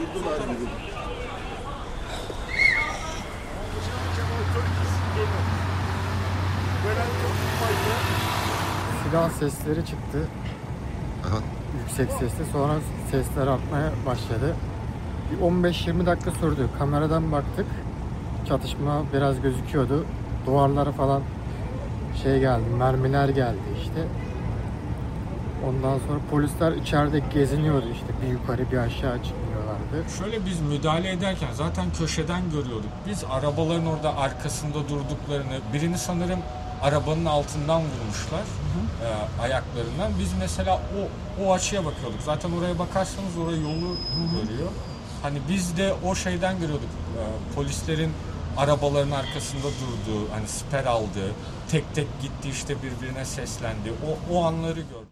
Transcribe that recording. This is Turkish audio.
vurdular gibi. Silah sesleri çıktı. Aha. Yüksek sesli. Sonra sesler artmaya başladı. Bir 15-20 dakika sürdü. Kameradan baktık. Çatışma biraz gözüküyordu. Duvarlara falan şey geldi, mermiler geldi işte. Ondan sonra polisler içeride geziniyordu işte. Bir yukarı bir aşağı çıkmıyorlardı. Şöyle biz müdahale ederken zaten köşeden görüyorduk. Biz arabaların orada arkasında durduklarını, birini sanırım arabanın altından vurmuşlar ayaklarından. Biz mesela o açıya bakıyorduk. Zaten oraya bakarsanız oraya yolu görüyor. Hani biz de o şeyden görüyorduk. Polislerin arabaların arkasında durduğu, hani siper aldığı, tek tek gitti işte birbirine seslendi. O anları gördük.